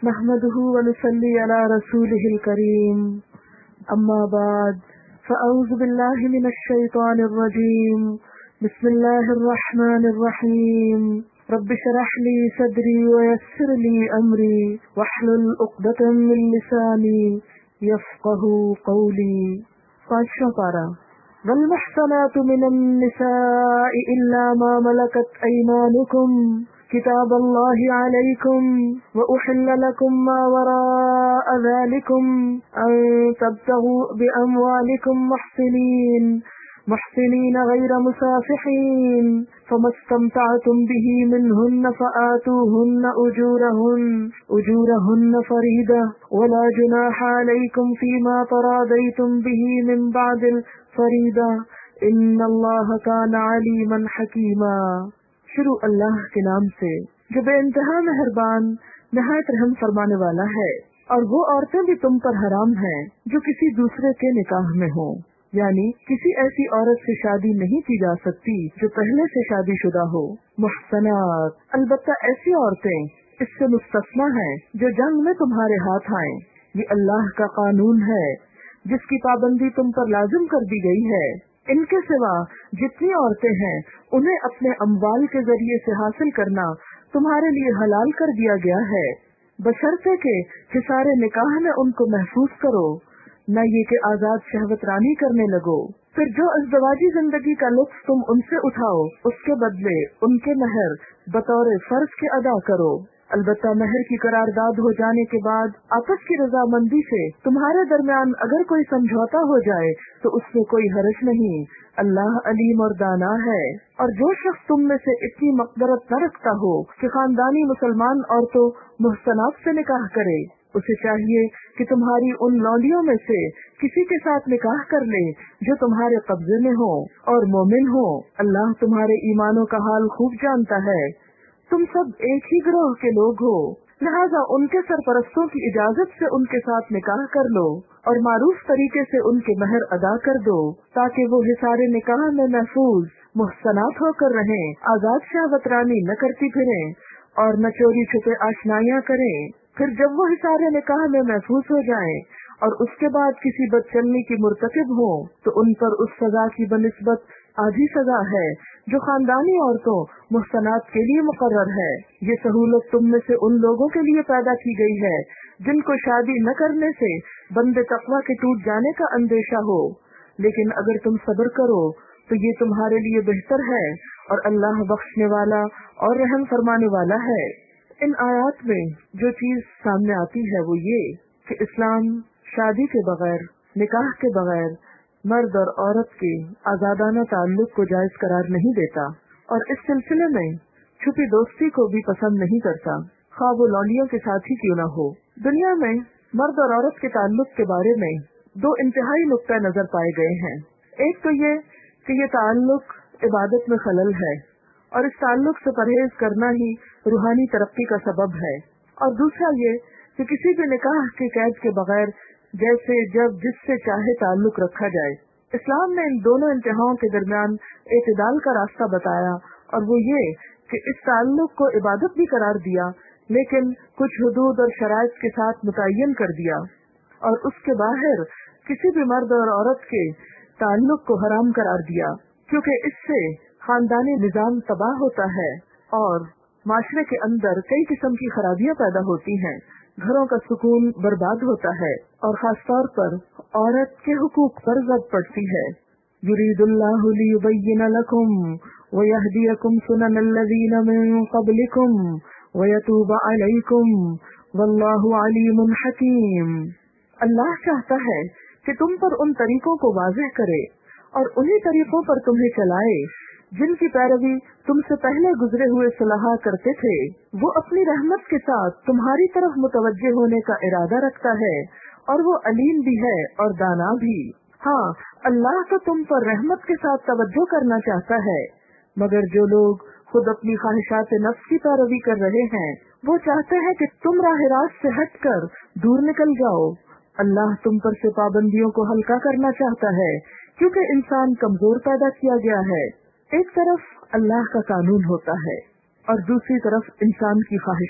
نحمده ونصلي على رسوله الكريم أما بعد فأعوذ بالله من الشيطان الرجيم بسم الله الرحمن الرحيم رب اشرح لي صدري ويسر لي أمري واحلل عقدة من لساني يفقهوا قولي. پانچواں پارہ. والمحصنات من النساء إلا ما ملكت أيمانكم كتاب الله عليكم وأحل لكم ما وراء ذلكم أن تبتغوا بأموالكم محسنين غير مسافحين فما استمتعتم به منهن فآتوهن أجورهن فريضة ولا جناح عليكم فيما تراضيتم به من بعد الفريضة إن الله كان عليما حكيما. شروع اللہ کے نام سے جو بے انتہا مہربان نہایت رحم فرمانے والا ہے. اور وہ عورتیں بھی تم پر حرام ہیں جو کسی دوسرے کے نکاح میں ہوں، یعنی کسی ایسی عورت سے شادی نہیں کی جا سکتی جو پہلے سے شادی شدہ ہو. محصنات، البتہ ایسی عورتیں اس سے مستثنی ہیں جو جنگ میں تمہارے ہاتھ آئیں. یہ اللہ کا قانون ہے جس کی پابندی تم پر لازم کر دی گئی ہے. ان کے سوا جتنی عورتیں ہیں انہیں اپنے اموال کے ذریعے سے حاصل کرنا تمہارے لیے حلال کر دیا گیا ہے، بشرطے کہ حصار نکاح میں ان کو محفوظ کرو، نہ یہ کہ آزاد شہوت رانی کرنے لگو. پھر جو ازدواجی زندگی کا لطف تم ان سے اٹھاؤ اس کے بدلے ان کے مہر بطور فرض کے ادا کرو. البتہ مہر کی قرارداد ہو جانے کے بعد آپس کی رضامندی سے تمہارے درمیان اگر کوئی سمجھوتا ہو جائے تو اس میں کوئی حرج نہیں. اللہ علیم اور دانا ہے. اور جو شخص تم میں سے اتنی مقدرت نہ رکھتا ہو کہ خاندانی مسلمان عورتوں محصنات سے نکاح کرے، اسے چاہیے کہ تمہاری ان لونڈیوں میں سے کسی کے ساتھ نکاح کر لے جو تمہارے قبضے میں ہو اور مومن ہو. اللہ تمہارے ایمانوں کا حال خوب جانتا ہے. تم سب ایک ہی گروہ کے لوگ ہو، لہذا ان کے سرپرستوں کی اجازت سے ان کے ساتھ نکاح کر لو اور معروف طریقے سے ان کے مہر ادا کر دو تاکہ وہ حصار نکاح میں محفوظ محصنات ہو کر رہیں، آزاد شہوت رانی نہ کرتی پھریں اور نہ چوری چھپے آشنائیاں کریں. پھر جب وہ حصار نکاح میں محفوظ ہو جائیں اور اس کے بعد کسی بدچلنی کی مرتکب ہوں تو ان پر اس سزا کی بنسبت آدھی سزا ہے جو خاندانی عورتوں محصنات کے لیے مقرر ہے. یہ سہولت تم میں سے ان لوگوں کے لیے پیدا کی گئی ہے جن کو شادی نہ کرنے سے بند تقوی کے ٹوٹ جانے کا اندیشہ ہو، لیکن اگر تم صبر کرو تو یہ تمہارے لیے بہتر ہے اور اللہ بخشنے والا اور رحم فرمانے والا ہے. ان آیات میں جو چیز سامنے آتی ہے وہ یہ کہ اسلام شادی کے بغیر، نکاح کے بغیر مرد اور عورت کے آزادانہ تعلق کو جائز قرار نہیں دیتا اور اس سلسلے میں چھپی دوستی کو بھی پسند نہیں کرتا، خواہ وہ لونڈیوں کے ساتھ ہی کیوں نہ ہو. دنیا میں مرد اور عورت کے تعلق کے بارے میں دو انتہائی نقطہ نظر پائے گئے ہیں. ایک تو یہ کہ یہ تعلق عبادت میں خلل ہے اور اس تعلق سے پرہیز کرنا ہی روحانی ترقی کا سبب ہے، اور دوسرا یہ کہ کسی بھی نکاح کے قید کے بغیر جیسے جب جس سے چاہے تعلق رکھا جائے. اسلام نے ان دونوں انتہاؤں کے درمیان اعتدال کا راستہ بتایا، اور وہ یہ کہ اس تعلق کو عبادت بھی قرار دیا لیکن کچھ حدود اور شرائط کے ساتھ متعین کر دیا، اور اس کے باہر کسی بھی مرد اور عورت کے تعلق کو حرام قرار دیا، کیونکہ اس سے خاندانی نظام تباہ ہوتا ہے اور معاشرے کے اندر کئی قسم کی خرابیاں پیدا ہوتی ہیں، گھروں کا سکون برباد ہوتا ہے اور خاص طور پر عورت کے حقوق پر ضرب پڑتی ہے. یرید اللہ لیبین لکم ویہدیکم سنن الذین من قبلکم ویتوب علیکم واللہ علیم حکیم. اللہ چاہتا ہے کہ تم پر ان طریقوں کو واضح کرے اور انہی طریقوں پر تمہیں چلائے جن کی پیروی تم سے پہلے گزرے ہوئے صلاح کرتے تھے. وہ اپنی رحمت کے ساتھ تمہاری طرف متوجہ ہونے کا ارادہ رکھتا ہے اور وہ علیم بھی ہے اور دانا بھی. ہاں، اللہ تو تم پر رحمت کے ساتھ توجہ کرنا چاہتا ہے، مگر جو لوگ خود اپنی خواہشات نفس کی پیروی کر رہے ہیں وہ چاہتے ہیں کہ تم راہ راست سے ہٹ کر دور نکل جاؤ. اللہ تم پر سے پابندیوں کو ہلکا کرنا چاہتا ہے کیونکہ انسان کمزور پیدا کیا گیا ہے. ایک طرف اللہ کا قانون ہوتا ہے اور دوسری طرف انسان کی خواہشات.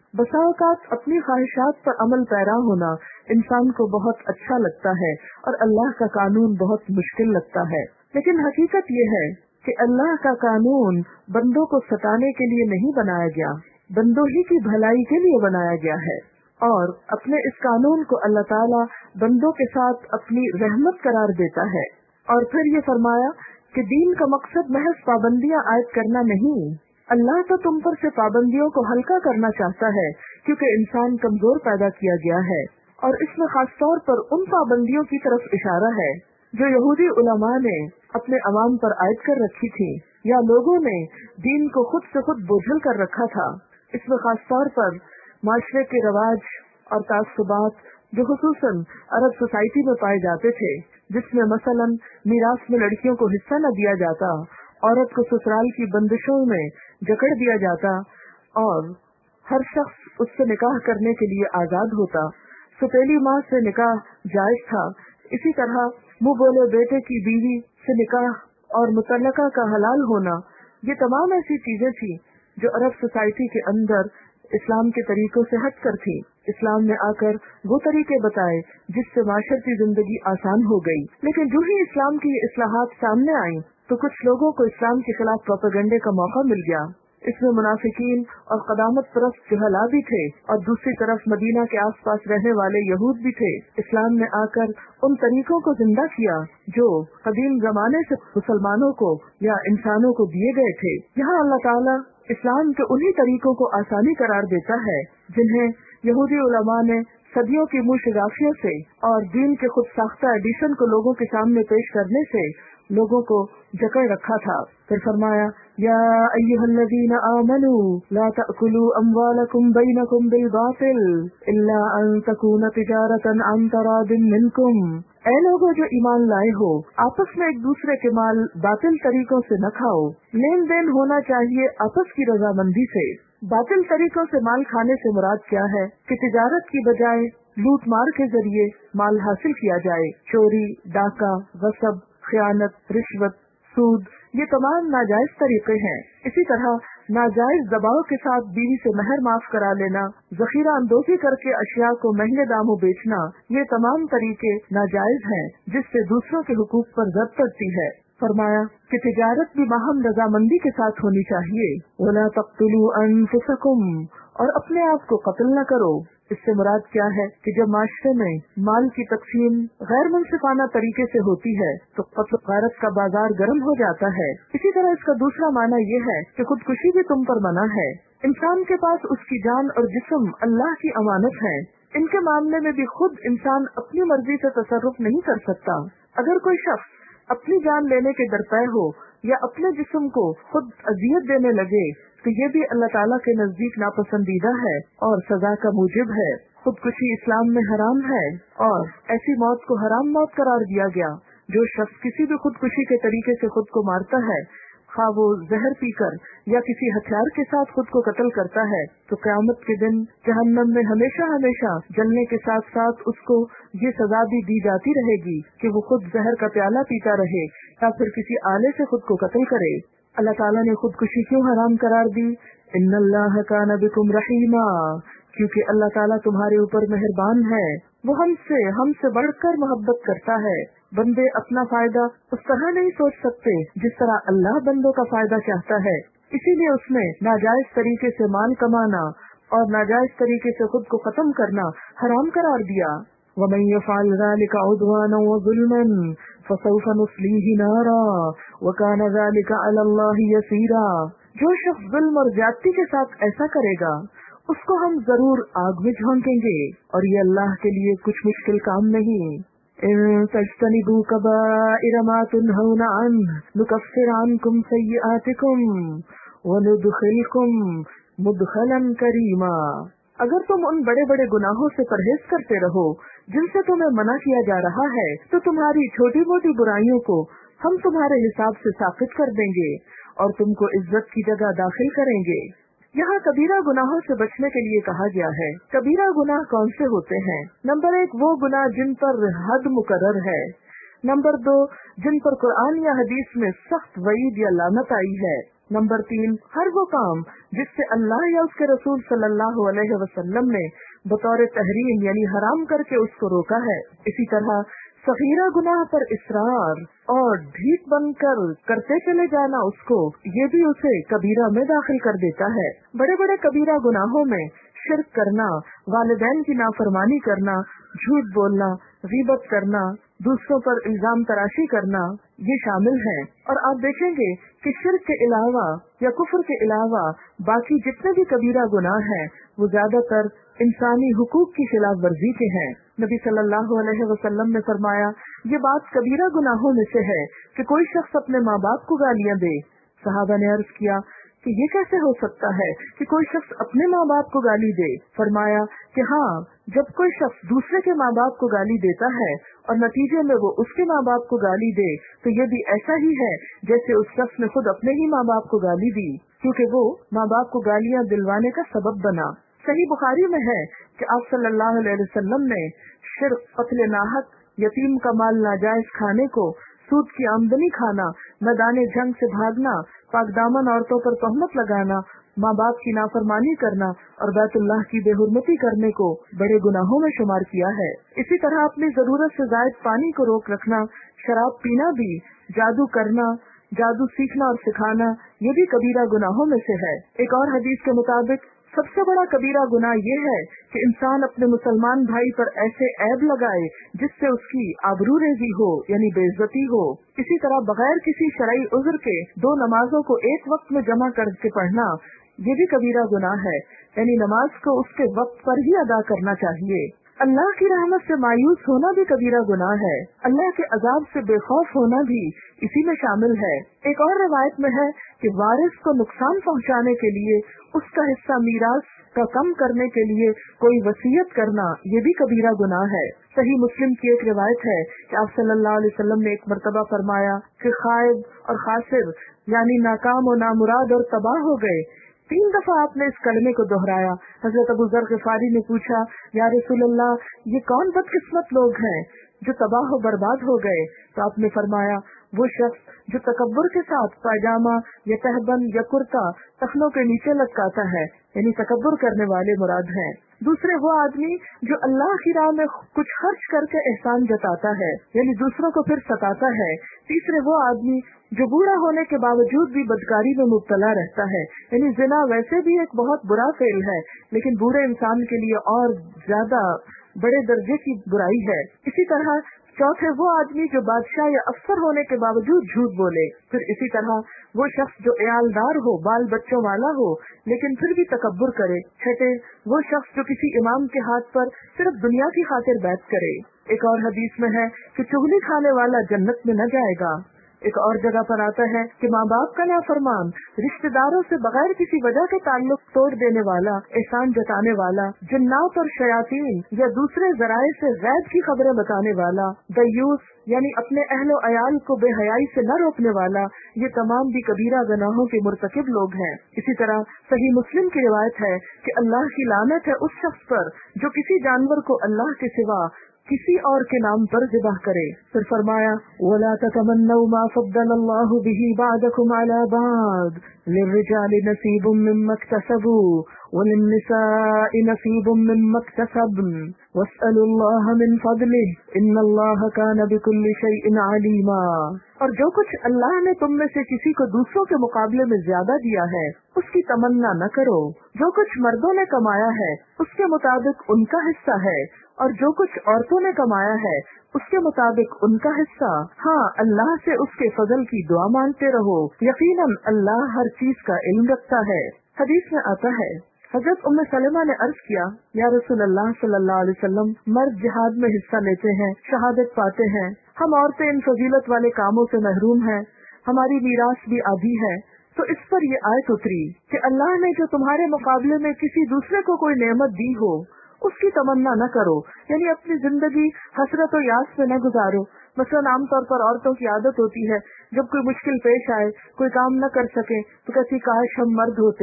بسا اوقات اپنی خواہشات پر عمل پیرا ہونا انسان کو بہت اچھا لگتا ہے اور اللہ کا قانون بہت مشکل لگتا ہے، لیکن حقیقت یہ ہے کہ اللہ کا قانون بندوں کو ستانے کے لیے نہیں بنایا گیا، بندوں ہی کی بھلائی کے لیے بنایا گیا ہے، اور اپنے اس قانون کو اللہ تعالیٰ بندوں کے ساتھ اپنی رحمت قرار دیتا ہے۔ اور پھر یہ فرمایا کہ دین کا مقصد محض پابندیاں عائد کرنا نہیں، اللہ تو تم پر سے پابندیوں کو ہلکا کرنا چاہتا ہے، کیونکہ انسان کمزور پیدا کیا گیا ہے، اور اس میں خاص طور پر ان پابندیوں کی طرف اشارہ ہے جو یہودی علماء نے اپنے عوام پر عائد کر رکھی تھی، یا لوگوں نے دین کو خود سے خود بوجھل کر رکھا تھا۔ اس میں خاص طور پر معاشرے کے رواج اور تعصبات جو خصوصاً عرب سوسائٹی میں پائے جاتے تھے، جس میں مثلاً میراث میں لڑکیوں کو حصہ نہ دیا جاتا، عورت کو سسرال کی بندشوں میں جکڑ دیا جاتا، اور ہر شخص اس سے نکاح کرنے کے لیے آزاد ہوتا، ستیلی ماں سے نکاح جائز تھا، اسی طرح منہ بولے بیٹے کی بیوی سے نکاح اور مطلقہ کا حلال ہونا، یہ تمام ایسی چیزیں تھی جو عرب سوسائٹی کے اندر اسلام کے طریقوں سے ہٹ کر تھی۔ اسلام نے آ کر وہ طریقے بتائے جس سے معاشرتی زندگی آسان ہو گئی، لیکن جو ہی اسلام کی یہ اصلاحات سامنے آئیں تو کچھ لوگوں کو اسلام کے خلاف پروپیگنڈے کا موقع مل گیا۔ اس میں منافقین اور قدامت پرست جہلا بھی تھے، اور دوسری طرف مدینہ کے آس پاس رہنے والے یہود بھی تھے۔ اسلام نے آ کر ان طریقوں کو زندہ کیا جو قدیم زمانے سے مسلمانوں کو یا انسانوں کو دیے گئے تھے۔ یہاں اللہ تعالیٰ اسلام کے انہی طریقوں کو آسانی قرار دیتا ہے جنہیں یہودی علماء نے صدیوں کی منہ شگافیوں سے اور دین کے خود ساختہ ایڈیشن کو لوگوں کے سامنے پیش کرنے سے لوگوں کو جکڑ رکھا تھا۔ پھر فرمایا یا ایھا الذین آمنوا لا تأکلوا اموالکم بینکم بالباطل الا ان تکون تجارۃ عن تراض منکم، اے لوگوں جو ایمان لائے ہو، آپس میں ایک دوسرے کے مال باطل طریقوں سے نہ کھاؤ، لین دین ہونا چاہیے آپس کی رضامندی سے۔ باطل طریقوں سے مال کھانے سے مراد کیا ہے کہ تجارت کی بجائے لوٹ مار کے ذریعے مال حاصل کیا جائے، چوری، ڈاکہ، غصب، خیانت، رشوت، سود، یہ تمام ناجائز طریقے ہیں۔ اسی طرح ناجائز دباؤ کے ساتھ بیوی سے مہر معاف کرا لینا، ذخیرہ اندوزی کر کے اشیاء کو مہنگے داموں بیچنا، یہ تمام طریقے ناجائز ہیں جس سے دوسروں کے حقوق پر ضرب پڑتی ہے۔ فرمایا کہ تجارت بھی باہم رضامندی کے ساتھ ہونی چاہیے۔ وَلَا تَقْتُلُوا أَنفُسَكُمْ، اور اپنے آپ کو قتل نہ کرو۔ اس سے مراد کیا ہے کہ جب معاشرے میں مال کی تقسیم غیر منصفانہ طریقے سے ہوتی ہے تو قتل و غارت کا بازار گرم ہو جاتا ہے۔ اسی طرح اس کا دوسرا معنی یہ ہے کہ خودکشی بھی تم پر منع ہے۔ انسان کے پاس اس کی جان اور جسم اللہ کی امانت ہے، ان کے معاملے میں بھی خود انسان اپنی مرضی سے تصرف نہیں کر سکتا۔ اگر کوئی شخص اپنی جان لینے کے درپے ہو یا اپنے جسم کو خود اذیت دینے لگے تو یہ بھی اللہ تعالیٰ کے نزدیک ناپسندیدہ ہے اور سزا کا موجب ہے۔ خودکشی اسلام میں حرام ہے، اور ایسی موت کو حرام موت قرار دیا گیا۔ جو شخص کسی بھی خودکشی کے طریقے سے خود کو مارتا ہے، خواہ وہ زہر پی کر یا کسی ہتھیار کے ساتھ خود کو قتل کرتا ہے، تو قیامت کے دن جہنم میں ہمیشہ ہمیشہ جلنے کے ساتھ ساتھ اس کو یہ سزا بھی دی جاتی رہے گی کہ وہ خود زہر کا پیالہ پیتا رہے یا پھر کسی آلے سے خود کو قتل کرے۔ اللہ تعالیٰ نے خودکشی کیوں حرام قرار دی؟ ان اللہ کان بکم رحیما، کیونکہ اللہ تعالیٰ تمہارے اوپر مہربان ہے، وہ ہم سے بڑھ کر محبت کرتا ہے۔ بندے اپنا فائدہ اس طرح نہیں سوچ سکتے جس طرح اللہ بندوں کا فائدہ چاہتا ہے، اسی لیے اس نے ناجائز طریقے سے مال کمانا اور ناجائز طریقے سے خود کو ختم کرنا حرام قرار دیا۔ وَمَن يَفْعَلْ ذَلِكَ عُدْوَانًا وَظُلْمًا فَسَوْفَ نُصْلِيهِ نَارًا وَكَانَ ذَلِكَ عَلَى اللَّهِ يَسِيرًا، جو شخص ظلم اور زیادتی کے ساتھ ایسا کرے گا اس کو ہم ضرور آگ میں جھونکیں گے، اور یہ اللہ کے لیے کچھ مشکل کام نہیں۔ ان تجتنبوا کبائر ما تنہون عنہ نکفر عنکم سیئاتکم وندخلکم مدخلا کریما، اگر تم ان بڑے بڑے گناہوں سے پرہیز کرتے رہو جن سے تمہیں منع کیا جا رہا ہے تو تمہاری چھوٹی موٹی برائیوں کو ہم تمہارے حساب سے ساقط کر دیں گے اور تم کو عزت کی جگہ داخل کریں گے۔ یہاں کبیرہ گناہوں سے بچنے کے لیے کہا گیا ہے۔ کبیرہ گناہ کون سے ہوتے ہیں؟ نمبر 1 وہ گناہ جن پر حد مقرر ہے، نمبر 2 جن پر قرآن یا حدیث میں سخت وعید یا لعنت آئی ہے، नंबर 3, हर वो काम जिससे अल्लाह या उसके रसूल सल्लल्लाहु अलैहि वसल्लम ने बतौर तहरीम यानी हराम करके उसको रोका है। इसी तरह सगीरा गुनाह पर इसरार और ढीठ बनकर करते चले जाना उसको, ये भी उसे कबीरा में दाखिल कर देता है। बड़े बड़े कबीरा गुनाहों में शिर्क करना, वालिदैन की नाफरमानी करना, झूठ बोलना, गीबत करना, दूसरों पर इल्जाम तराशी करना, ये शामिल है। और आप देखेंगे कि शिर्क के अलावा या कुफ्र के अलावा बाकी जितने भी कबीरा गुनाह हैं वो ज्यादातर इंसानी हुकूक की खिलाफ वर्जी के हैं। नबी सल्लल्लाहु अलैहि वसल्लम ने फरमाया, ये बात कबीरा गुनाहों में से है कि कोई शख्स अपने माँ बाप को गालियाँ दे। सहाबा ने अर्ज किया कि ये कैसे हो सकता है कि कोई शख्स अपने माँ बाप को गाली दे? फरमाया कि हाँ, जब कोई शख्स दूसरे के माँ बाप को गाली देता है और नतीजे में वो उसके माँ बाप को गाली दे, तो ये भी ऐसा ही है जैसे उस शख्स ने खुद अपने ही माँ बाप को गाली दी, क्योंकि वो माँ बाप को गालियाँ दिलवाने का सबब बना। सही बुखारी में है कि आप सल्लल्लाहु अलैहि वसल्लम ने शिर्क, कत्ल नाहक, यतीम का माल नाजायज खाने को, सूद की आमदनी खाना, मैदान जंग से भागना, पाकदामन औरतों पर तहमत लगाना, माँ बाप की नाफरमानी करना और बैतुल्लाह की बेहुरमती करने को बड़े गुनाहों में शुमार किया है। इसी तरह अपनी जरूरत से जायद पानी को रोक रखना, शराब पीना भी, जादू करना, जादू सीखना और सिखाना, ये भी कबीरा गुनाहों में से है। एक और हदीस के मुताबिक सबसे बड़ा कबीरा गुनाह ये है कि इंसान अपने मुसलमान भाई पर ऐसे ऐब लगाए जिससे उसकी आबरू रेजी हो यानी बेइज्जती हो। इसी तरह बगैर किसी शरई उज़्र के 2 नमाजों को एक वक्त में जमा करके पढ़ना, ये भी कबीरा गुनाह है, यानी नमाज को उसके वक्त पर ही अदा करना चाहिए। अल्लाह की रहमत से मायूस होना भी कबीरा गुनाह है। अल्लाह के अजाब से बेखौफ होना भी इसी में शामिल है। एक और रिवायत में है कि वारिस को नुकसान पहुंचाने के लिए उसका हिस्सा मीरास का कम करने के लिए कोई वसीयत करना, ये भी कबीरा गुनाह है। सही मुस्लिम की एक रिवायत है कि आप सल्लल्लाहु अलैहि वसल्लम ने एक मर्तबा फरमाया कि खाइब और खासिर यानी नाकाम और नामुराद और तबाह हो गए। 3 दफा आपने इस कलमे को दोहराया। हजरत अबू ज़र ग़िफ़ारी ने पूछा, या रसूलल्लाह, ये कौन बदकिस्मत लोग हैं जो तबाह और बर्बाद हो गए? तो आपने फरमाया, वो शख्स जो तकब्बुर के साथ पायजामा या तहबन या कुर्ता टखनों के नीचे लटकाता है, यानी तकब्बुर करने वाले मुराद हैं। दूसरे वो आदमी जो अल्लाह की राह में कुछ खर्च करके एहसान जताता है, यानी दूसरों को फिर सताता है। तीसरे वो आदमी जो बूढ़ा होने के बावजूद भी बदकारी में मुब्तला रहता है, यानी जिना वैसे भी एक बहुत बुरा फेल है लेकिन बूढ़े इंसान के लिए और ज्यादा बड़े दर्जे की बुराई है। इसी तरह चौथे वो आदमी जो बादशाह या अफसर होने के बावजूद झूठ बोले। फिर इसी तरह वो शख्स जो इयालदार हो, बाल बच्चों वाला हो लेकिन फिर भी तकब्बुर करे। छठे वो शख्स जो किसी इमाम के हाथ पर सिर्फ दुनिया की खातिर बैत करे। एक और हदीस में है कि चुगली खाने वाला जन्नत में न जाएगा। एक और जगह पर आता है कि माँ बाप का नाफरमान, रिश्तेदारों से बगैर किसी वजह के ताल्लुक तोड़ देने वाला, एहसान जताने वाला, जिन्नात और शयातीन या दूसरे जराए से गैब की खबरें बताने वाला, दयूस यानी अपने अहलो अयाल को बेहयाई से न रोकने वाला, ये तमाम भी कबीरा गुनाहों के मुर्तकिब लोग हैं। इसी तरह सही मुस्लिम की रिवायत है कि अल्लाह की लानत है उस शख्स पर जो किसी जानवर को अल्लाह के सिवा किसी और के नाम पर ज़िबह करे। फिर फरमाया, वला ततमन्नौ मा फद्दलल्लाहु बिही बअदकुम अला बअद, लिर्रिजालि नसीबुम मिम्मा इक्तसबू वलिन्निसाइ नसीबुम मिम्मा इक्तसब्न वस्अलुल्लाह मिन फद्लिहि इन्नल्लाह कान बिकुल्लि शैइन अलीमा। और जो कुछ अल्लाह ने तुम में से किसी को दूसरों के मुकाबले में ज्यादा दिया है उसकी तमन्ना न करो। जो कुछ मर्दों ने कमाया है उसके मुताबिक उनका हिस्सा है और जो कुछ औरतों ने कमाया है उसके मुताबिक उनका हिस्सा। हाँ, अल्लाह से उसके फजल की दुआ मांगते रहो, यकीनन अल्लाह हर चीज का इल्म रखता है। हदीस में आता है, हजरत उम्मे सलेमा ने अर्ज किया, या रसूल अल्लाह सल्लल्लाहु अलैहि वसल्लम, मर्द जिहाद में हिस्सा लेते हैं, शहादत पाते हैं, हम औरतें इन फजीलत वाले कामों से महरूम हैं, हमारी मीरास भी आधी है। तो इस पर ये आयत उतरी कि अल्लाह ने जो तुम्हारे मुकाबले में किसी दूसरे को कोई नेमत दी हो उसकी तमन्ना न करो, यानी अपनी जिंदगी हसरत और यास में न गुजारो। मसलन आमतौर पर औरतों की आदत होती है जब कोई मुश्किल पेश आए, कोई काम न कर सके तो कहती काश हम मर्द होते,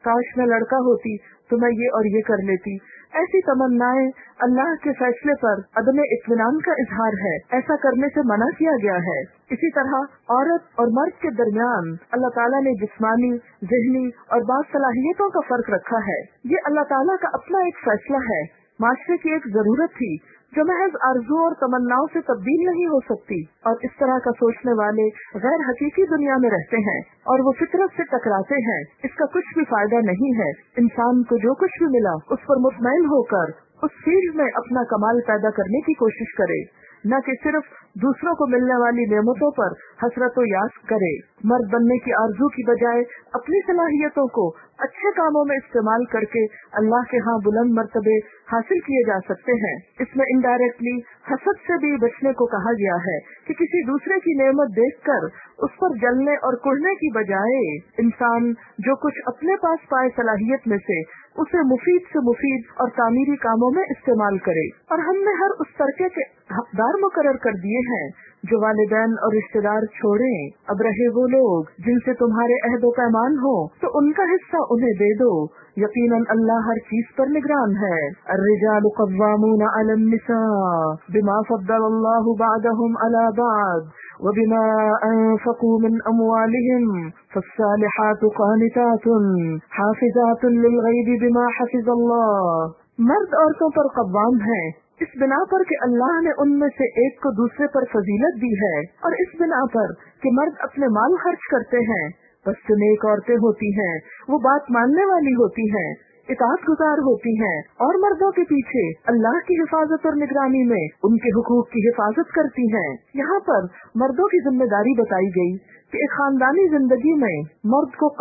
کاش میں لڑکا ہوتی تو میں یہ اور یہ کر لیتی. ایسی تمنائیں اللہ کے فیصلے پر عدم اطمینان کا اظہار ہے. ایسا کرنے سے منع کیا گیا ہے. اسی طرح عورت اور مرد کے درمیان اللہ تعالیٰ نے جسمانی، ذہنی اور بعض صلاحیتوں کا فرق رکھا ہے. یہ اللہ تعالیٰ کا اپنا ایک فیصلہ ہے، معاشرے کی ایک ضرورت تھی جو محض آرزو اور تمناؤں سے تبدیل نہیں ہو سکتی. اور اس طرح کا سوچنے والے غیر حقیقی دنیا میں رہتے ہیں اور وہ فطرت سے ٹکراتے ہیں. اس کا کچھ بھی فائدہ نہیں ہے. انسان کو جو کچھ بھی ملا اس پر مطمئن ہو کر اس فیلڈ میں اپنا کمال پیدا کرنے کی کوشش کرے، نہ کہ صرف دوسروں کو ملنے والی نعمتوں پر حسرت و یاس کرے. مرد بننے کی آرزو کی بجائے اپنی صلاحیتوں کو اچھے کاموں میں استعمال کر کے اللہ کے ہاں بلند مرتبے حاصل کیے جا سکتے ہیں. اس میں انڈائریکٹلی حسد سے بھی بچنے کو کہا گیا ہے کہ کسی دوسرے کی نعمت دیکھ کر اس پر جلنے اور کڑھنے کی بجائے انسان جو کچھ اپنے پاس پائے صلاحیت میں سے اسے مفید سے مفید اور تعمیری کاموں میں استعمال کرے. اور ہم نے ہر اس طرح کے حقدار مقرر کر دیے ہیں جو والدین اور رشتہ دار چھوڑیں. اب رہے وہ لوگ جن سے تمہارے عہد و پیمان ہو تو ان کا حصہ انہیں دے دو. یقیناً اللہ ہر چیز پر نگران ہے. الرجال قوامون علی النساء بما فضل اللہ بعضهم علی بعض وبما انفقوا من اموالهم فالصالحات قانتات حافظات للغیب بما حفظ اللہ. مرد عورتوں پر قوام ہیں اس بنا پر کہ اللہ نے ان میں سے ایک کو دوسرے پر فضیلت دی ہے، اور اس بنا پر کہ مرد اپنے مال خرچ کرتے ہیں. بس جو نیک عورتیں ہوتی ہیں وہ بات ماننے والی ہوتی ہیں، اطاعت گزار ہوتی ہیں، اور مردوں کے پیچھے اللہ کی حفاظت اور نگرانی میں ان کے حقوق کی حفاظت کرتی ہیں. یہاں پر مردوں کی ذمہ داری بتائی گئی کہ ایک خاندانی زندگی میں مرد کو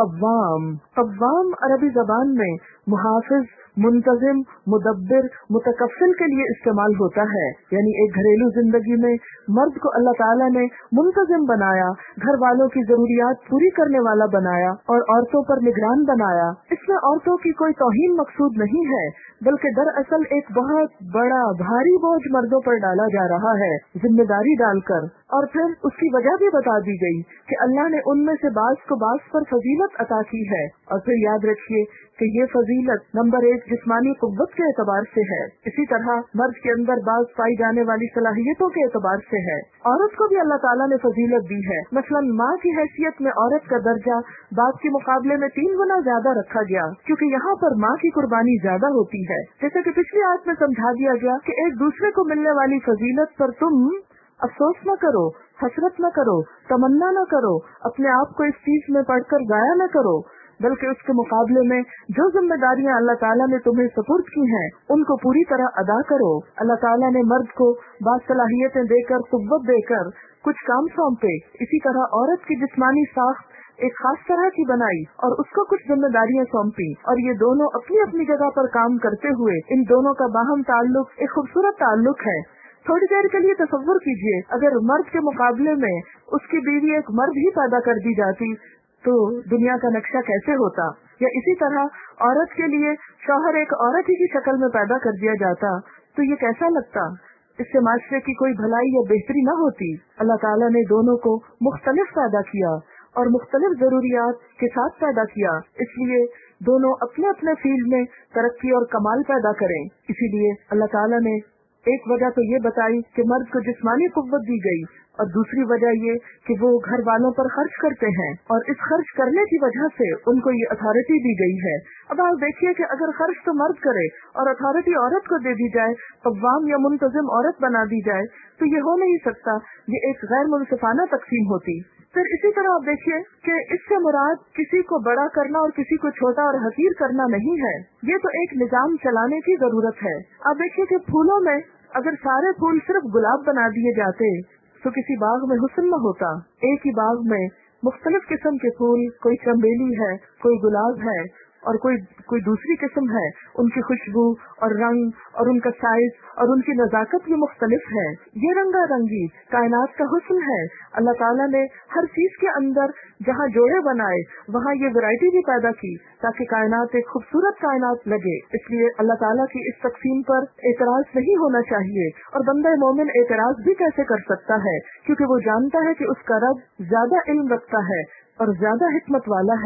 قوام عربی زبان میں محافظ، منتظم، مدبر، متکفل کے لیے استعمال ہوتا ہے. یعنی ایک گھریلو زندگی میں مرد کو اللہ تعالیٰ نے منتظم بنایا، گھر والوں کی ضروریات پوری کرنے والا بنایا اور عورتوں پر نگران بنایا. اس میں عورتوں کی کوئی توہین مقصود نہیں ہے، بلکہ دراصل ایک بہت بڑا بھاری بوجھ مردوں پر ڈالا جا رہا ہے ذمہ داری ڈال کر. اور پھر اس کی وجہ بھی بتا دی گئی کہ اللہ نے ان میں سے بعض کو بعض پر فضیلت عطا کی ہے. اور پھر یاد رکھیے کہ یہ فضیلت نمبر 1 جسمانی قوت کے اعتبار سے ہے، اسی طرح مرد کے اندر بعض پائی جانے والی صلاحیتوں کے اعتبار سے ہے. عورت کو بھی اللہ تعالیٰ نے فضیلت دی ہے. مثلا ماں کی حیثیت میں عورت کا درجہ باپ کے مقابلے میں 3 گنا زیادہ رکھا گیا، کیونکہ یہاں پر ماں کی قربانی زیادہ ہوتی ہے. جیسے کہ پچھلی آیت میں سمجھا دیا گیا کہ ایک دوسرے کو ملنے والی فضیلت پر تم افسوس نہ کرو، حسرت نہ کرو، تمنا نہ کرو، اپنے آپ کو اس چیز میں پڑھ کر ضائع نہ کرو، بلکہ اس کے مقابلے میں جو ذمہ داریاں اللہ تعالیٰ نے تمہیں سپرد کی ہیں ان کو پوری طرح ادا کرو. اللہ تعالیٰ نے مرد کو بعض صلاحیتیں دے کر، قوت دے کر کچھ کام سونپے. اسی طرح عورت کی جسمانی ساخت ایک خاص طرح کی بنائی اور اس کو کچھ ذمہ داریاں سونپی، اور یہ دونوں اپنی اپنی جگہ پر کام کرتے ہوئے ان دونوں کا باہم تعلق ایک خوبصورت تعلق ہے. تھوڑی دیر کے لیے تصور کیجئے اگر مرد کے مقابلے میں اس کی بیوی ایک مرد ہی پیدا کر دی جاتی تو دنیا کا نقشہ کیسے ہوتا. یا اسی طرح عورت کے لیے شوہر ایک عورت ہی کی شکل میں پیدا کر دیا جاتا تو یہ کیسا لگتا. اس سے معاشرے کی کوئی بھلائی یا بہتری نہ ہوتی. اللہ تعالیٰ نے دونوں کو مختلف پیدا کیا اور مختلف ضروریات کے ساتھ پیدا کیا، اس لیے دونوں اپنے اپنے فیلڈ میں ترقی اور کمال پیدا کریں. اسی لیے اللہ تعالیٰ نے ایک وجہ تو یہ بتائی کہ مرد کو جسمانی قوت دی گئی، اور دوسری وجہ یہ کہ وہ گھر والوں پر خرچ کرتے ہیں اور اس خرچ کرنے کی وجہ سے ان کو یہ اتھارٹی دی گئی ہے. اب آپ دیکھیے کہ اگر خرچ تو مرد کرے اور اتھارٹی عورت کو دے دی جائے، قوام یا منتظم عورت بنا دی جائے، تو یہ ہو نہیں سکتا. یہ ایک غیر منصفانہ تقسیم ہوتی. پھر اسی طرح آپ دیکھیے کہ اس سے مراد کسی کو بڑا کرنا اور کسی کو چھوٹا اور حقیر کرنا نہیں ہے. یہ تو ایک نظام چلانے کی ضرورت ہے. آپ دیکھیے کہ پھولوں میں اگر سارے پھول صرف گلاب بنا دیے جاتے تو کسی باغ میں حسن نہ ہوتا. ایک ہی باغ میں مختلف قسم کے پھول، کوئی چمیلی ہے، کوئی گلاب ہے اور کوئی دوسری قسم ہے، ان کی خوشبو اور رنگ اور ان کا سائز اور ان کی نزاکت بھی مختلف ہے. یہ رنگا رنگی کائنات کا حسن ہے. اللہ تعالیٰ نے ہر چیز کے اندر جہاں جوڑے بنائے وہاں یہ ورائٹی بھی پیدا کی تاکہ کائنات ایک خوبصورت کائنات لگے. اس لیے اللہ تعالیٰ کی اس تقسیم پر اعتراض نہیں ہونا چاہیے. اور بندہ مومن اعتراض بھی کیسے کر سکتا ہے، کیونکہ وہ جانتا ہے کہ اس کا رب زیادہ علم رکھتا ہے اور زیادہ حکمت والا ہے.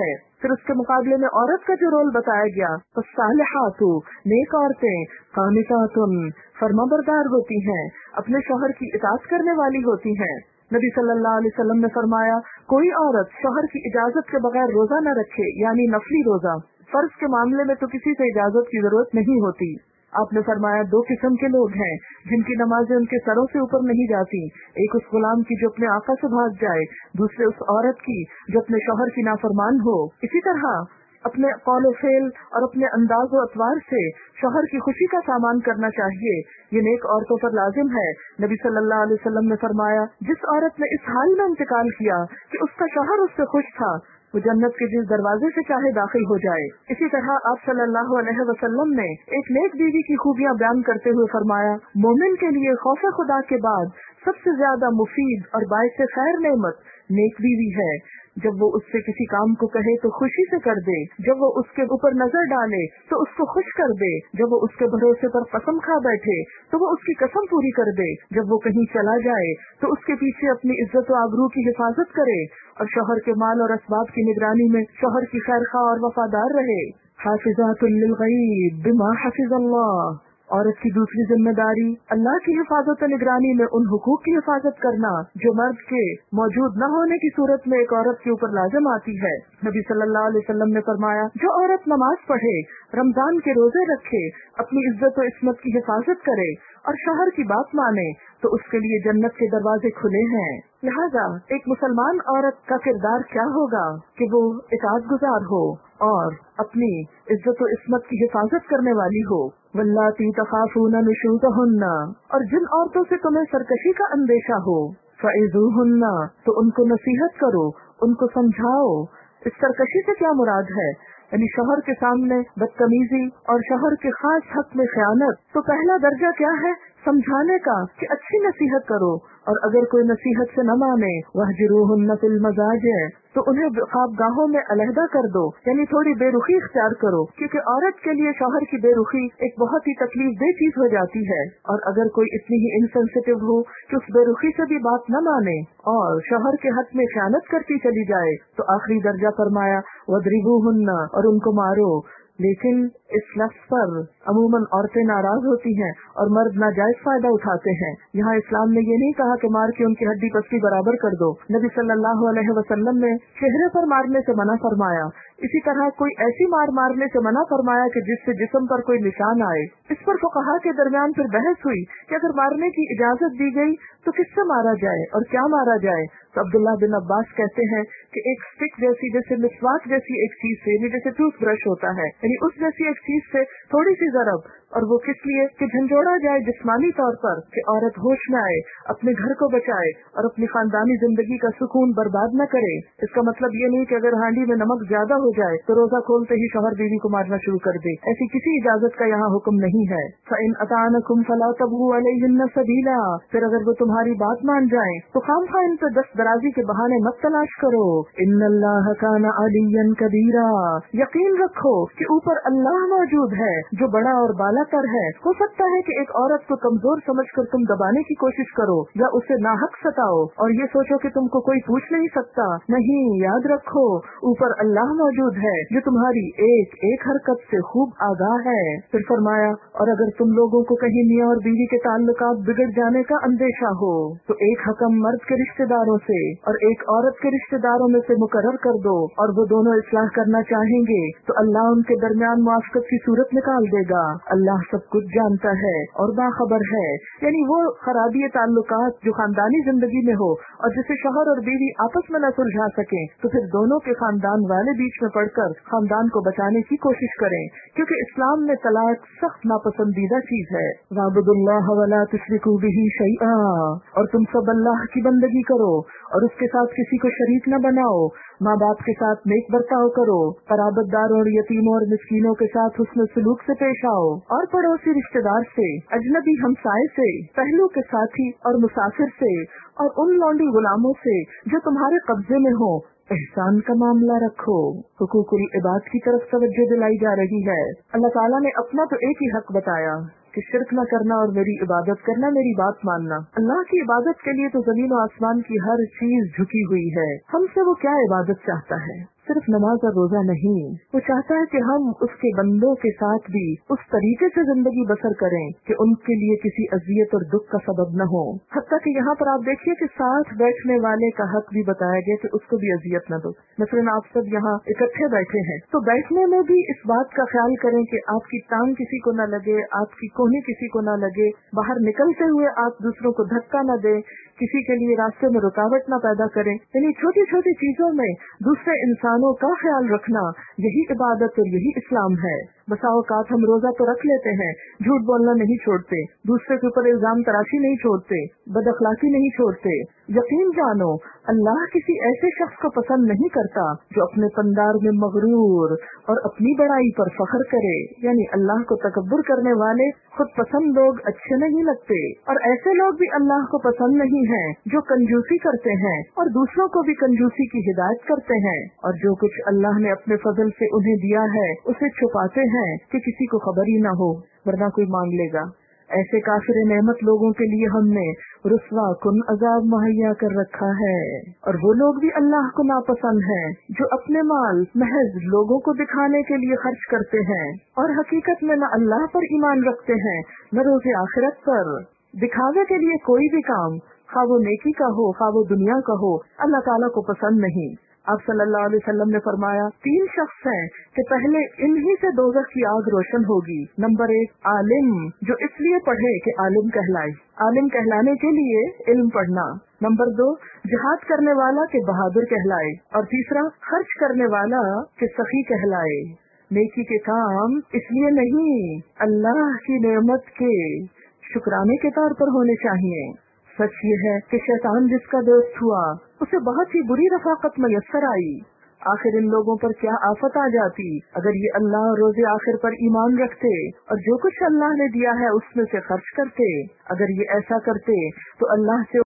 پھر اس کے مقابلے میں عورت کا جو رول بتایا گیا، فالصالحات نیک عورتیں، قانتات فرمانبردار ہوتی ہیں، اپنے شوہر کی اطاعت کرنے والی ہوتی ہیں۔ نبی صلی اللہ علیہ وسلم نے فرمایا کوئی عورت شوہر کی اجازت کے بغیر روزہ نہ رکھے، یعنی نفلی روزہ۔ فرض کے معاملے میں تو کسی سے اجازت کی ضرورت نہیں ہوتی۔ آپ نے فرمایا دو قسم کے لوگ ہیں جن کی نمازیں ان کے سروں سے اوپر نہیں جاتی، ایک اس غلام کی جو اپنے آقا سے بھاگ جائے، دوسرے اس عورت کی جو اپنے شوہر کی نافرمان ہو۔ اسی طرح اپنے قول و فعل اور اپنے انداز و اطوار سے شوہر کی خوشی کا سامان کرنا چاہیے، یہ نیک عورتوں پر لازم ہے۔ نبی صلی اللہ علیہ وسلم نے فرمایا جس عورت نے اس حال میں انتقال کیا کہ اس کا شوہر اس سے خوش تھا، وہ جنت کے جس دروازے سے چاہے داخل ہو جائے۔ اسی طرح آپ صلی اللہ علیہ وسلم نے ایک نیک بیوی کی خوبیاں بیان کرتے ہوئے فرمایا مومن کے لیے خوف خدا کے بعد سب سے زیادہ مفید اور باعث خیر نعمت نیک بیوی ہے۔ جب وہ اس سے کسی کام کو کہے تو خوشی سے کر دے، جب وہ اس کے اوپر نظر ڈالے تو اس کو خوش کر دے، جب وہ اس کے بھروسے پر قسم کھا بیٹھے تو وہ اس کی قسم پوری کر دے، جب وہ کہیں چلا جائے تو اس کے پیچھے اپنی عزت و آبرو کی حفاظت کرے، اور شوہر کے مال اور اسباب کی نگرانی میں شوہر کی خیر خواہ اور وفادار رہے۔ حافظات للغیب بما حفظ اللہ، عورت کی دوسری ذمہ داری اللہ کی حفاظت و نگرانی میں ان حقوق کی حفاظت کرنا جو مرد کے موجود نہ ہونے کی صورت میں ایک عورت کے اوپر لازم آتی ہے۔ نبی صلی اللہ علیہ وسلم نے فرمایا جو عورت نماز پڑھے، رمضان کے روزے رکھے، اپنی عزت و عصمت کی حفاظت کرے اور شوہر کی بات مانے تو اس کے لیے جنت کے دروازے کھلے ہیں۔ لہذا ایک مسلمان عورت کا کردار کیا ہوگا کہ وہ اطاعت گزار ہو اور اپنی عزت و عصمت کی حفاظت کرنے والی ہو۔ واللاتی تخافون نشوزہن، اور جن عورتوں سے تمہیں سرکشی کا اندیشہ ہو، فعظوہن، تو ان کو نصیحت کرو، ان کو سمجھاؤ۔ اس سرکشی سے کیا مراد ہے؟ یعنی شوہر کے سامنے بدتمیزی اور شوہر کے خاص حق میں خیانت۔ تو پہلا درجہ کیا ہے؟ سمجھانے کا، کہ اچھی نصیحت کرو، اور اگر کوئی نصیحت سے نہ مانے وَاهْجُرُوهُنَّ فِي الْمَضَاجِعِ، تو انہیں خوابگاہوں میں علیحدہ کر دو، یعنی تھوڑی بے رخی اختیار کرو، کیونکہ عورت کے لیے شوہر کی بے رخی ایک بہت ہی تکلیف دہ چیز ہو جاتی ہے، اور اگر کوئی اتنی ہی انسینسیٹیو ہو کہ اس بے رخی سے بھی بات نہ مانے اور شوہر کے حق میں خیانت کرتی چلی جائے تو آخری درجہ فرمایا وَاضْرِبُوهُنَّ، اور ان کو مارو۔ لیکن اس لفظ پر عموماً عورتیں ناراض ہوتی ہیں اور مرد ناجائز فائدہ اٹھاتے ہیں۔ یہاں اسلام نے یہ نہیں کہا کہ مار کے ان کی ہڈی پسلی برابر کر دو۔ نبی صلی اللہ علیہ وسلم نے چہرے پر مارنے سے منع فرمایا، اسی طرح کوئی ایسی مارنے سے منع فرمایا کہ جس سے جسم پر کوئی نشان آئے۔ اس پر فقہا کے درمیان پھر بحث ہوئی کہ اگر مارنے کی اجازت دی گئی تو کس سے مارا جائے اور کیا مارا جائے۔ تو عبداللہ بن عباس کہتے ہیں کہ ایک سٹک جیسی، جیسے مسواک جیسی ایک چیز سے، یعنی جیسے ٹوتھ برش ہوتا ہے، یعنی اس جیسی ایک چیز سے تھوڑی سی ضرب، اور وہ کس لیے کہ جھنجھوڑا جائے جسمانی طور پر، کہ عورت ہوش میں آئے، اپنے گھر کو بچائے اور اپنی خاندانی زندگی کا سکون برباد نہ کرے۔ اس کا مطلب یہ نہیں کہ اگر ہانڈی میں نمک زیادہ ہو جائے تو روزہ کھولتے ہی شوہر بیوی کو مارنا شروع کر دے، ایسی کسی اجازت کا یہاں حکم نہیں ہے۔ فَإِنْ أَطَعْنَكُمْ فَلَا تَبْغُوا عَلَيْهِنَّ سَبِيلًا، پھر اگر وہ تمہاری بات مان جائیں تو خامخواہ ان پہ دست درازی کے بہانے مت تلاش کرو۔ إِنَّ اللَّهَ كَانَ عَلِيًّا كَبِيرًا، یقین رکھو کہ اوپر اللہ موجود ہے جو بڑا اور بالا تر ہے۔ ہو سکتا ہے کہ ایک عورت کو کمزور سمجھ کر تم دبانے کی کوشش کرو یا اسے ناحق ستاؤ اور یہ سوچو کہ تم کو کوئی پوچھ نہیں سکتا۔ نہیں، یاد رکھو اوپر اللہ موجود ہے جو تمہاری ایک ایک حرکت سے خوب آگاہ ہے۔ پھر فرمایا اور اگر تم لوگوں کو کہیں میاں اور بیوی کے تعلقات بگڑ جانے کا اندیشہ ہو تو ایک حکم مرد کے رشتہ داروں سے اور ایک عورت کے رشتہ داروں میں سے مقرر کر دو، اور وہ دونوں اصلاح کرنا چاہیں گے تو اللہ ان کے درمیان موافقت کی صورت نکال دے گا۔ اللہ سب کچھ جانتا ہے اور باخبر ہے۔ یعنی وہ خرابی تعلقات جو خاندانی زندگی میں ہو اور جسے شوہر اور بیوی آپس میں نہ سلجھا سکیں تو پھر دونوں کے خاندان والے بیچ میں پڑھ کر خاندان کو بچانے کی کوشش کریں، کیونکہ اسلام میں طلاق سخت ناپسندیدہ چیز ہے۔ وَاعْبُدُوا اللَّهَ وَلَا تُشْرِكُوا بِهِ شَيْئًا، اور تم سب اللہ کی بندگی کرو اور اس کے ساتھ کسی کو شریک نہ بناؤ۔ ماں باپ کے ساتھ نیک برتاؤ کرو، قرابت داروں اور یتیموں اور مسکینوں کے ساتھ حسن سلوک سے پیش آؤ، اور پڑوسی رشتہ دار سے، اجنبی ہمسائے سے، پہلو کے ساتھی اور مسافر سے، اور ان لونڈی غلاموں سے جو تمہارے قبضے میں ہو احسان کا معاملہ رکھو۔ حقوق العباد کی طرف توجہ دلائی جا رہی ہے۔ اللہ تعالیٰ نے اپنا تو ایک ہی حق بتایا کہ شرک نہ کرنا اور میری عبادت کرنا، میری بات ماننا۔ اللہ کی عبادت کے لیے تو زمین و آسمان کی ہر چیز جھکی ہوئی ہے، ہم سے وہ کیا عبادت چاہتا ہے؟ صرف نماز اور روزہ نہیں، وہ چاہتا ہے کہ ہم اس کے بندوں کے ساتھ بھی اس طریقے سے زندگی بسر کریں کہ ان کے لیے کسی اذیت اور دکھ کا سبب نہ ہو۔ حتیٰ کہ یہاں پر آپ دیکھیے کہ ساتھ بیٹھنے والے کا حق بھی بتایا گیا کہ اس کو بھی اذیت نہ دو۔ مثلاً آپ سب یہاں اکٹھے بیٹھے ہیں تو بیٹھنے میں بھی اس بات کا خیال کریں کہ آپ کی ٹانگ کسی کو نہ لگے، آپ کی کوہنی کسی کو نہ لگے، باہر نکلتے ہوئے آپ دوسروں کو دھکا نہ دیں، کسی کے لیے راستے میں رکاوٹ نہ پیدا کریں۔ یعنی چھوٹی چھوٹی چیزوں میں دوسرے انسانوں کا خیال رکھنا، یہی عبادت اور یہی اسلام ہے۔ بسا اوقات ہم روزہ تو رکھ لیتے ہیں، جھوٹ بولنا نہیں چھوڑتے، دوسرے کے اوپر الزام تراشی نہیں چھوڑتے، بد اخلاقی نہیں چھوڑتے۔ یقین جانو اللہ کسی ایسے شخص کو پسند نہیں کرتا جو اپنے پندار میں مغرور اور اپنی بڑائی پر فخر کرے۔ یعنی اللہ کو تکبر کرنے والے خود پسند لوگ اچھے نہیں لگتے، اور ایسے لوگ بھی اللہ کو پسند نہیں ہیں جو کنجوسی کرتے ہیں اور دوسروں کو بھی کنجوسی کی ہدایت کرتے ہیں، اور جو کچھ اللہ نے اپنے فضل سے انہیں دیا ہے اسے چھپاتے ہیں کہ کسی کو خبر ہی نہ ہو ورنہ کوئی مانگ لے گا۔ ایسے کافر نعمت لوگوں کے لیے ہم نے رسوا کن عذاب مہیا کر رکھا ہے، اور وہ لوگ بھی اللہ کو ناپسند ہیں جو اپنے مال محض لوگوں کو دکھانے کے لیے خرچ کرتے ہیں اور حقیقت میں نہ اللہ پر ایمان رکھتے ہیں نہ روز آخرت پر۔ دکھاوے کے لیے کوئی بھی کام، خواہ وہ نیکی کا ہو خواہ وہ دنیا کا ہو، اللہ تعالیٰ کو پسند نہیں۔ آپ صلی اللہ علیہ وسلم نے فرمایا 3 شخص ہیں کہ پہلے انہی سے دوزخ کی آگ روشن ہوگی۔ نمبر 1 عالم، جو اس لیے پڑھے کہ عالم کہلائے، عالم کہلانے کے لیے علم پڑھنا۔ نمبر 2 جہاد کرنے والا کہ بہادر کہلائے، اور تیسرا خرچ کرنے والا کہ سخی کہلائے۔ نیکی کے کام اس لیے نہیں، اللہ کی نعمت کے شکرانے کے طور پر ہونے چاہیے۔ سچ یہ ہے کہ شیطان جس کا دوست ہوا اسے بہت ہی بری رفاقت میسر آئی۔ آخر ان لوگوں پر کیا آفت آ جاتی اگر یہ اللہ اور روز آخر پر ایمان رکھتے اور جو کچھ اللہ نے دیا ہے اس میں سے خرچ کرتے۔ اگر یہ ایسا کرتے تو اللہ سے